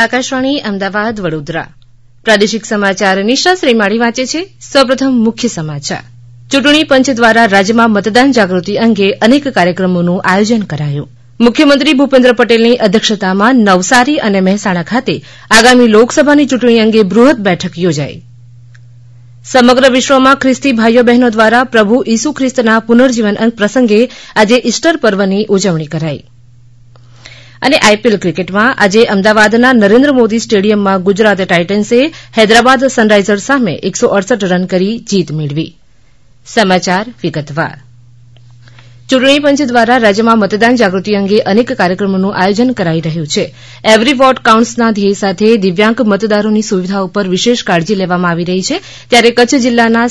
આકાશવાણી અમદાવાદ વડોદરા પ્રાદેશિક સમાચાર નિશા શ્રીમાળી વાંચે છે. સૌપ્રથમ મુખ્ય સમાચાર. ચૂંટણી પંચ દ્વારા રાજ્યમાં મતદાન જાગૃતિ અંગે અનેક કાર્યક્રમોનું આયોજન કરાયું. મુખ્યમંત્રી ભૂપેન્દ્ર પટેલની અધ્યક્ષતામાં નવસારી અને મહેસાણા ખાતે આગામી લોકસભાની ચૂંટણી અંગે બૃહદ બેઠક યોજાઈ. સમગ્ર વિશ્વમાં ખ્રિસ્તી ભાઈઓ બહેનો દ્વારા પ્રભુ ઈસુ ખ્રિસ્તના પુનર્જીવન પ્રસંગે આજે ઈસ્ટર પર્વની ઉજવણી કરાઈ. અને આઈપીએલ ક્રિકેટમાં આજે અમદાવાદના નરેન્દ્ર મોદી સ્ટેડિયમમાં ગુજરાત ટાઇટન્સે હૈદરાબાદ સનરાઇઝર્સ સામે 168 રન કરી જીત મેળવી. સમાચાર વિગતવાર. ચૂંટણી પંચ દ્વારા રાજ્યમાં મતદાન જાગૃતિ અંગે અનેક કાર્યક્રમોનું આયોજન કરાઈ રહ્યું છે. એવરી વોટ કાઉન્ટ્સના ધ્યેય સાથે દિવ્યાંગ મતદારોની સુવિધા ઉપર વિશેષ કાળજી લેવામાં આવી રહી છે. ત્યારે કચ્છ જિલ્લાના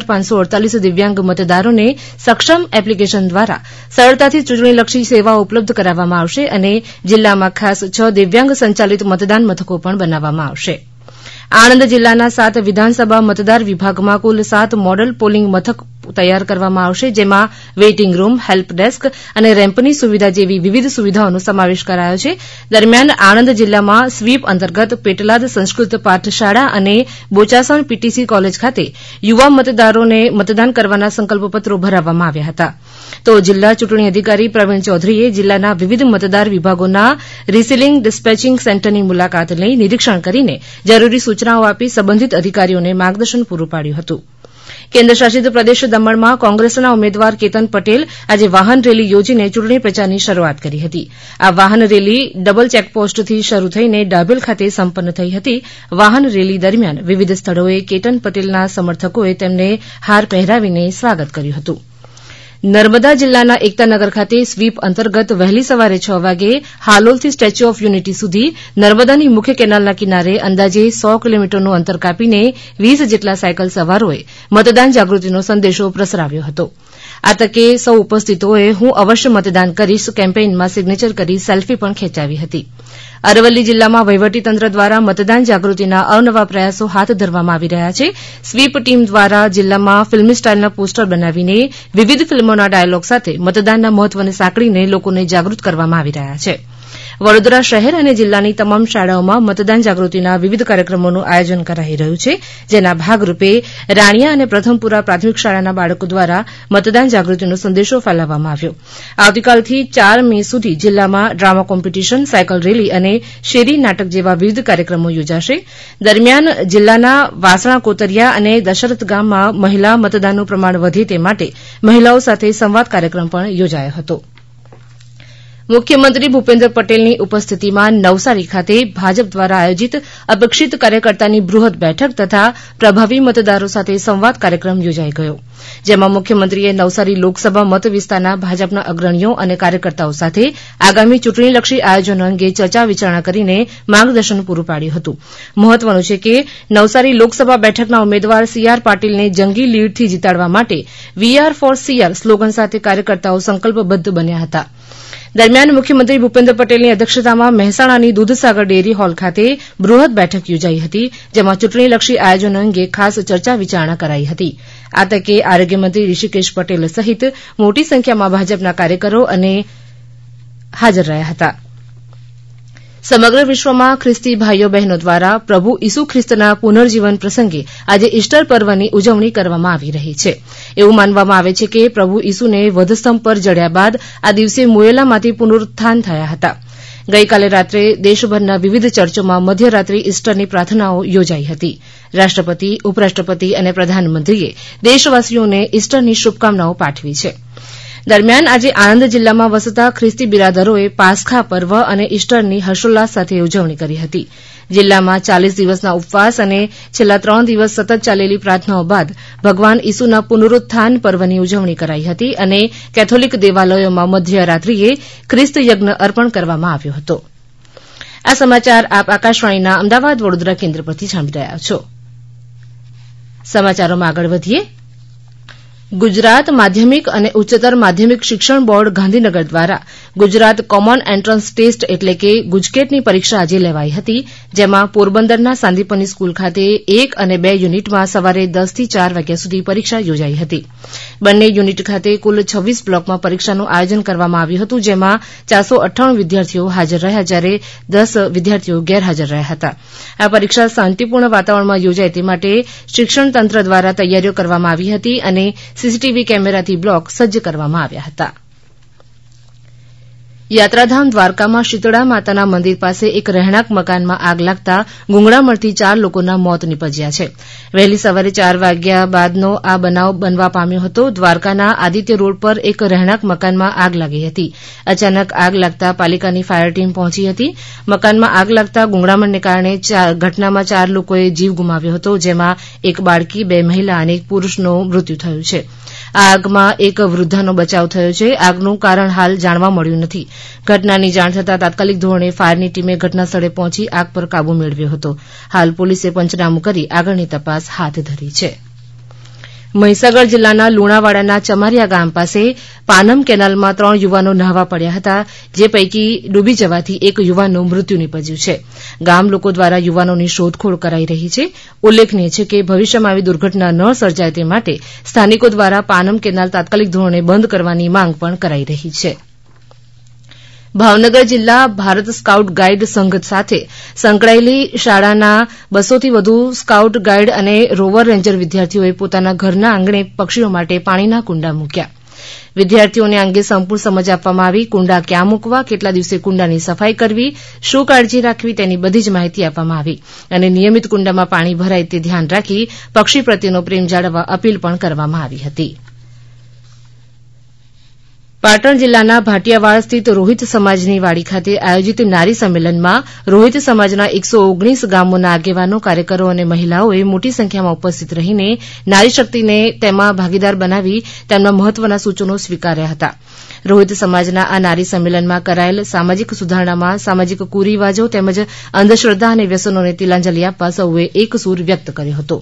7548 દિવ્યાંગ મતદારોને સક્ષમ એપ્લિકેશન દ્વારા સરળતાથી ચૂંટણીલક્ષી સેવાઓ ઉપલબ્ધ કરાવવામાં આવશે અને જિલ્લામાં ખાસ 6 દિવ્યાંગ સંચાલિત મતદાન મથકો પણ બનાવવામાં આવશે. આણંદ જિલ્લાના 7 વિધાનસભા મતદાર વિભાગમાં કુલ 7 મોડલ પોલિંગ મથક તૈયાર કરવામાં આવશે, જેમાં વેઇટિંગ રૂમ, હેલ્પ ડેસ્ક અને રેમ્પની સુવિધા જેવી વિવિધ સુવિધાઓનો સમાવેશ કરાયો છે. દરમિયાન આણંદ જિલ્લામાં સ્વીપ અંતર્ગત પેટલાદ સંસ્કૃત પાઠશાળા અને બોચાસણ પીટીસી કોલેજ ખાતે યુવા મતદારોને મતદાન કરવાના સંકલ્પપત્રો ભરાવવામાં આવ્યા હતા. તો જિલ્લા ચૂંટણી અધિકારી પ્રવીણ ચૌધરીએ જિલ્લાના વિવિધ મતદાર વિભાગોના રિસીલિંગ ડિસ્પેચિંગ સેન્ટરની મુલાકાત લઈ નિરીક્ષણ કરીને જરૂરી સૂચનાઓ આપી સંબંધિત અધિકારીઓને માર્ગદર્શન પૂરું પાડ્યું હતું. કેન્દ્ર શાસિત પ્રદેશ દમણમાં કોંગ્રેસના ઉમેદવાર કેતન પટેલ આજે વાહન રેલી યોજીને ચૂંટણી પ્રચારની શરૂઆત કરી હતી. આ વાહન રેલી ડબલ ચેકપોસ્ટથી શરૂ થઈને ડાભેલ ખાતે સંપન્ન થઈ હતી. વાહન રેલી દરમિયાન વિવિધ સ્થળોએ કેતન પટેલના સમર્થકોએ તેમને હાર પહેરાવીને સ્વાગત કર્યું હતું. નર્મદા જિલ્લાના એકતાનગર ખાતે સ્વીપ અંતર્ગત વહેલી સવારે 6 વાગે હાલોલથી સ્ટેચ્યુ ઓફ યુનિટી સુધી નર્મદાની મુખ્ય કેનાલના કિનારે અંદાજે 100 કિલોમીટરનું અંતર કાપીને 20 જેટલા સાયકલ સવારોએ મતદાન જાગૃતિનો સંદેશો પ્રસરાવ્યો હતો. આ તકે સૌ ઉપસ્થિતોએ હું અવશ્ય મતદાન કરીશ કેમ્પેઇનમાં સિગ્નેચર કરી સેલ્ફી પણ ખેંચાવી હતી. અરવલ્લી જિલ્લામાં વહીવટીતંત્ર દ્વારા મતદાન જાગૃતિના અવનવા પ્રયાસો હાથ ધરવામાં આવી રહ્યા છે. સ્વીપ ટીમ દ્વારા જિલ્લામાં ફિલ્મી સ્ટાઇલના પોસ્ટર બનાવીને વિવિધ ફિલ્મોના ડાયલોગ સાથે મતદાનના મહત્વને સાંકળીને લોકોને જાગૃત કરવામાં આવી રહ્યા છે. વડોદરા શહેર અને જિલ્લાની તમામ શાળાઓમાં મતદાન જાગૃતિના વિવિધ કાર્યક્રમોનું આયોજન કરાઈ રહ્યું છે, જેના ભાગરૂપે રાણીયા અને પ્રથમપુરા પ્રાથમિક શાળાના બાળકો દ્વારા મતદાન જાગૃતિનો સંદેશો ફેલાવવામાં આવ્યો. આવતીકાલથી 4 મે સુધી જિલ્લામાં ડ્રામા કોમ્પિટિશન, સાયકલ રેલી અને શેરી નાટક જેવા વિવિધ કાર્યક્રમો યોજાશે. દરમિયાન જિલ્લાના વાસણા, કોતરિયા અને દશરથ ગામમાં મહિલા મતદાનનું પ્રમાણ વધે તે માટે મહિલાઓ સાથે સંવાદ કાર્યક્રમ પણ યોજાયો હતો. મુખ્યમંત્રી ભૂપેન્દ્ર પટેલની ઉપસ્થિતિમાં નવસારી ખાતે ભાજપ દ્વારા આયોજિત અપેક્ષિત કાર્યકર્તાની બૃહદ બેઠક તથા પ્રભાવી મતદારો સાથે સંવાદ કાર્યક્રમ યોજાઈ ગયો, જેમાં મુખ્યમંત્રીએ નવસારી લોકસભા મત વિસ્તારના ભાજપના અગ્રણીઓ અને કાર્યકર્તાઓ સાથે આગામી ચૂંટણીલક્ષી આયોજનો અંગે ચર્ચા વિચારણા કરીને માર્ગદર્શન પૂરું પાડ્યું હતું. મહત્વનું છે કે નવસારી લોકસભા બેઠકના ઉમેદવાર CR પાટીલને જંગી લીડથી જીતાડવા માટે we are for CR slogan સાથે કાર્યકર્તાઓ સંકલ્પબદ્ધ બન્યા હતા. દરમિયાન મુખ્યમંત્રી ભૂપેન્દ્ર પટેલની અધ્યક્ષતામાં મહેસાણાની દૂધસાગર ડેરી હોલ ખાતે બૃહદ બેઠક યોજાઈ હતી, જેમાં ચૂંટણીલક્ષી આયોજનો અંગે ખાસ ચર્ચા વિચારણા કરાઈ હતી. આ તકે આરોગ્યમંત્રી ઋષિકેશ પટેલ સહિત મોટી સંખ્યામાં ભાજપના કાર્યકરો અને હાજર રહ્યા હતા. સમગ્ર વિશ્વમાં ખ્રિસ્તી ભાઈઓ બહેનો દ્વારા પ્રભુ ઈસુ ખ્રિસ્તના પુનર્જીવન પ્રસંગે આજે ઈસ્ટર પર્વની ઉજવણી કરવામાં આવી રહી છે. એવું માનવામાં આવે છે કે પ્રભુ ઈસુને વધસ્તંભ પર જડ્યા બાદ આ દિવસે મોયેલામાંથી પુનરુત્થાન થયા હતા. ગઈકાલે રાત્રે દેશભરના વિવિધ ચર્ચોમાં મધ્યરાત્રિ ઈસ્ટરની પ્રાર્થનાઓ યોજાઈ હતી. રાષ્ટ્રપતિ, ઉપરાષ્ટ્રપતિ અને પ્રધાનમંત્રીએ દેશવાસીઓને ઈસ્ટરની શુભકામનાઓ પાઠવી છે. દરમિયાન આજે આણંદ જિલ્લામાં વસતા ખ્રિસ્તી બિરાદરોએ પાસખા પર્વ અને ઈસ્ટરની હર્ષોલ્લાસ સાથે ઉજવણી કરી હતી. જિલ્લામાં 40 દિવસના ઉપવાસ અને છેલ્લા 3 દિવસ સતત ચાલેલી પ્રાર્થનાઓ બાદ ભગવાન ઈસુના પુનરુત્થાન પર્વની ઉજવણી કરાઈ હતી અને કેથોલિક દેવાલયોમાં મધ્યરાત્રિએ ખ્રિસ્ત યજ્ઞ અર્પણ કરવામાં આવ્યો હતો. આ સમાચાર આપ આકાશવાણીના અમદાવાદ વડોદરા કેન્દ્ર પરથી સાંભળી રહ્યા છો. સમાચારોમાં આગળ વધીએ. ગુજરાત માધ્યમિક અને ઉચ્ચતર માધ્યમિક શિક્ષણ બોર્ડ ગાંધીનગર દ્વારા ગુજરાત કોમન એન્ટ્રન્સ ટેસ્ટ એટલે કે ગુજકેટની પરીક્ષા આજે લેવાઈ હતી, જેમાં પોરબંદરના સાંદીપની સ્કૂલ ખાતે 1 અને 2 યુનિટમાં સવારે 10 થી 4 વાગ્યા સુધી પરીક્ષા યોજાઈ હતી. બંને યુનિટ ખાતે કુલ 26 બ્લોકમાં પરીક્ષાનું આયોજન કરવામાં આવ્યું હતું, જેમાં 498 વિદ્યાર્થીઓ હાજર રહ્યા જ્યારે 10 વિદ્યાર્થીઓ ગેરહાજર રહ્યા હતા. આ પરીક્ષા શાંતિપૂર્ણ વાતાવરણમાં યોજાય તે માટે શિક્ષણ તંત્ર દ્વારા તૈયારીઓ કરવામાં આવી હતી અને સીસીટીવી કેમેરાથી બ્લોક સજ્જ કરવામાં આવ્યા હતા. યાત્રાધામ દ્વારકામાં શીતળા માતાના મંદિર પાસે એક રહેણાંક મકાનમાં આગ લાગતા ગુંગળામણથી 4 લોકોના મોત નીપજ્યા છે. વહેલી સવારે 4 વાગ્યા બાદનો આ બનાવ બનવા પામ્યો હતો. દ્વારકાના આદિત્ય રોડ પર એક રહેણાંક મકાનમાં આગ લાગી હતી. અચાનક આગ લાગતા પાલિકાની ફાયર ટીમ પહોંચી હતી. મકાનમાં આગ લાગતા ગુંગળામણને કારણે ઘટનામાં 4 લોકોએ જીવ ગુમાવ્યો હતો, જેમાં એક બાળકી, 2 મહિલા અને 1 પુરુષનું મૃત્યુ થયું છે. આ આગમાં એક વૃદ્ધાનો બચાવ થયો છે. આગનું કારણ હાલ જાણવા મળ્યું નથી. ઘટનાની જાણ થતાં તાત્કાલિક ધોરણે ફાયરની ટીમે ઘટના સ્થળે પહોંચી આગ પર કાબુ મેળવ્યો હતો. હાલ પોલીસે પંચનામું કરી આગળની તપાસ હાથ ધરી છે. મહીસાગર જિલ્લાના લુણાવાડાના ચમારિયા ગામ પાસે પાનમ કેનાલમાં 3 યુવાનો નહાવા પડ્યા હતા, જે પૈકી ડૂબી જવાથી એક યુવાનનું મૃત્યુ નીપજ્યું છે. ગામ લોકો દ્વારા યુવાનોની શોધખોળ કરાઈ રહી છે. ઉલ્લેખનીય છે કે ભવિષ્યમાં આવી દુર્ઘટના ન સર્જાય તે માટે સ્થાનિકો દ્વારા પાનમ કેનાલ તાત્કાલિક ધોરણે બંધ કરવાની માંગ પણ કરાઈ રહી છે. ભાવનગર જિલ્લા ભારત સ્કાઉટ ગાઇડ સંઘ સાથે સંકળાયેલી શાળાના 200 થી વધુ સ્કાઉટ ગાઇડ અને રોવર રેન્જર વિદ્યાર્થીઓએ પોતાના ઘરના આંગણે પક્ષીઓ માટે પાણીના કુંડા મૂક્યા. વિદ્યાર્થીઓને આ અંગે સંપૂર્ણ સમજ આપવામાં આવી. કુંડા ક્યાં મૂકવા, કેટલા દિવસે કુંડાની સફાઈ કરવી, શું કાળજી રાખવી તેની બધી જ માહિતી આપવામાં આવી અને નિયમિત કુંડામાં પાણી ભરાય તે ધ્યાન રાખી પક્ષી પ્રત્યેનો પ્રેમ જાળવવા અપીલ પણ કરવામાં આવી હતી. પાટણ જિલ્લાના ભાટિયાવાડ સ્થિત રોહિત સમાજની વાડી ખાતે આયોજિત નારી સંમેલનમાં રોહિત સમાજના 119 ગામોના આગેવાનો, કાર્યકરો અને મહિલાઓએ મોટી સંખ્યામાં ઉપસ્થિત રહીને નારી શક્તિને તેમાં ભાગીદાર બનાવી તેમના મહત્વના સૂચનો સ્વીકાર્યા હતા. રોહિત સમાજના આ નારી સંમેલનમાં કરાયેલ સામાજિક સુધારણામાં સામાજિક કુરિવાજો તેમજ અંધશ્રદ્ધા અને વ્યસનોને તિલાંજલિ આપવા સૌએ એક સૂર વ્યક્ત કર્યો હતો.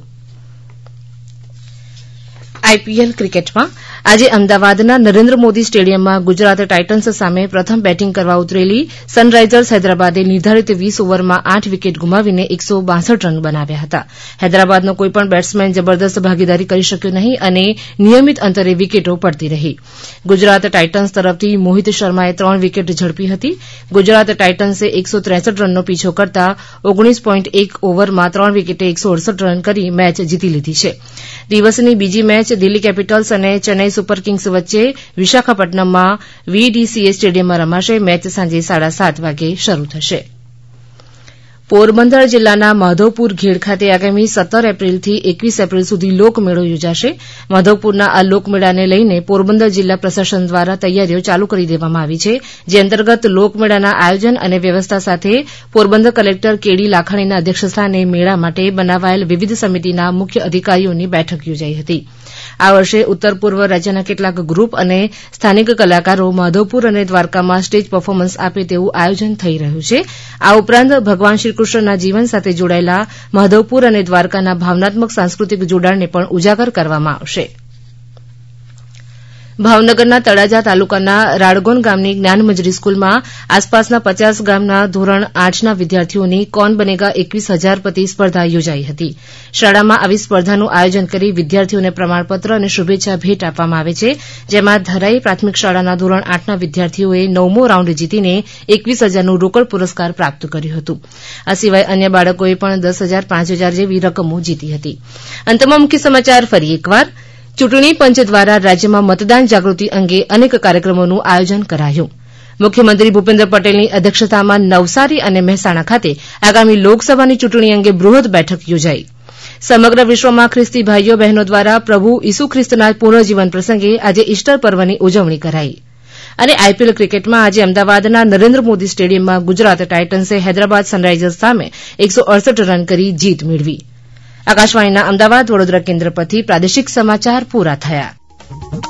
આઈપીએલ ક્રિકેટમાં આજે અમદાવાદના નરેન્દ્ર મોદી સ્ટેડિયમમાં ગુજરાત ટાઇટન્સ સામે પ્રથમ બેટિંગ કરવા ઉતરેલી સનરાઇઝર્સ હૈદરાબાદે નિર્ધારિત 20 ઓવરમાં 8 વિકેટ ગુમાવીને 162 રન બનાવ્યા હતા. હૈદરાબાદનો કોઈપણ બેટ્સમેન જબરદસ્ત ભાગીદારી કરી શક્યો નહીં અને નિયમિત અંતરે વિકેટો પડતી રહી. ગુજરાત ટાઇટન્સ તરફથી મોહિત શર્માએ 3 વિકેટ ઝડપી હતી. ગુજરાત ટાઇટન્સે 163 રનનો પીછો કરતા 19.1 ઓવરમાં 3 વિકેટે 168 રન કરી મેચ જીતી લીધી છે. દિવસની બીજી મેચ દિલ્હી કેપિટલ્સ અને ચેન્નઈ સુપર કિંગ્સ વચ્ચે વિશાખાપટ્ટનમમાં વીડીસીએ સ્ટેડિયમમાં રમાશે. મેચ સાંજે 7:30 વાગે શરૂ થશે. પોરબંદર જિલ્લાના માધવપુર ઘેડ ખાતે આગામી 17 એપ્રિલથી 21 એપ્રિલ સુધી લોકમેળો યોજાશે. માધવપુરના આ લોકમેળાને લઈને પોરબંદર જિલ્લા પ્રશાસન દ્વારા તૈયારીઓ ચાલુ કરી દેવામાં આવી છે, જે અંતર્ગત લોકમેળાના આયોજન અને વ્યવસ્થા સાથે પોરબંદર કલેક્ટર કેડી લાખાણીના અધ્યક્ષસ્થાને મેળા માટે બનાવાયેલ વિવિધ સમિતિના મુખ્ય અધિકારીઓની બેઠક યોજાઈ હતી. આ વર્ષે ઉત્તર પૂર્વ રાજ્યના કેટલાક ગ્રુપ અને સ્થાનિક કલાકારો માધવપુર અને દ્વારકામાં સ્ટેજ પરફોર્મન્સ આપે તેવું આયોજન થઈ રહ્યું છે. આ ઉપરાંત ભગવાન શ્રી કૃષ્ણના જીવન સાથે જોડાયેલા માધવપુર અને દ્વારકાના ભાવનાત્મક સાંસ્કૃતિક જોડાણને પણ ઉજાગર કરવામાં આવશે. ભાવનગરના તળાજા તાલુકાના રાળગોન ગામની જ્ઞાનમંજરી સ્કૂલમાં આસપાસના 50 ગામના ધોરણ 8ના વિદ્યાર્થીઓની કોન બનેગા 21,000 પતિ સ્પર્ધા યોજાઈ હતી. શાળામાં આવી સ્પર્ધાનું આયોજન કરી વિદ્યાર્થીઓને પ્રમાણપત્ર અને શુભેચ્છા ભેટ આપવામાં આવે છે, જેમાં ધરાઈ પ્રાથમિક શાળાના ધોરણ 8ના વિદ્યાર્થીઓએ 9મો રાઉન્ડ જીતીને 21,000નું રોકડ પુરસ્કાર પ્રાપ્ત કર્યું હતું. આ સિવાય અન્ય બાળકોએ પણ 10,000, 5,000 જેવી રકમો જીતી હતી. અંતમાં મુખ્ય સમાચાર ફરી એકવાર. ચૂંટણી પંચ દ્વારા રાજ્યમાં મતદાન જાગૃતિ અંગે અનેક કાર્યક્રમોનું આયોજન કરાયું. મુખ્યમંત્રી ભૂપેન્દ્ર પટેલની અધ્યક્ષતામાં નવસારી અને મહેસાણા ખાતે આગામી લોકસભાની ચૂંટણી અંગે બૃહદ બેઠક યોજાઈ. સમગ્ર વિશ્વમાં ખ્રિસ્તી ભાઈઓ બહેનો દ્વારા પ્રભુ ઈસુ ખ્રિસ્તના પુનઃજીવન પ્રસંગે આજે ઈસ્ટર પર્વની ઉજવણી કરાઈ. અને આઈપીએલ ક્રિકેટમાં આજે અમદાવાદના નરેન્દ્ર મોદી સ્ટેડિયમમાં ગુજરાત ટાઇટન્સે હૈદરાબાદ સનરાઇઝર્સ સામે 168 રન કરી જીત મેળવી. આકાશવાણીના અમદાવાદ વડોદરા કેન્દ્ર પરથી પ્રાદેશિક સમાચાર પૂરા થયા.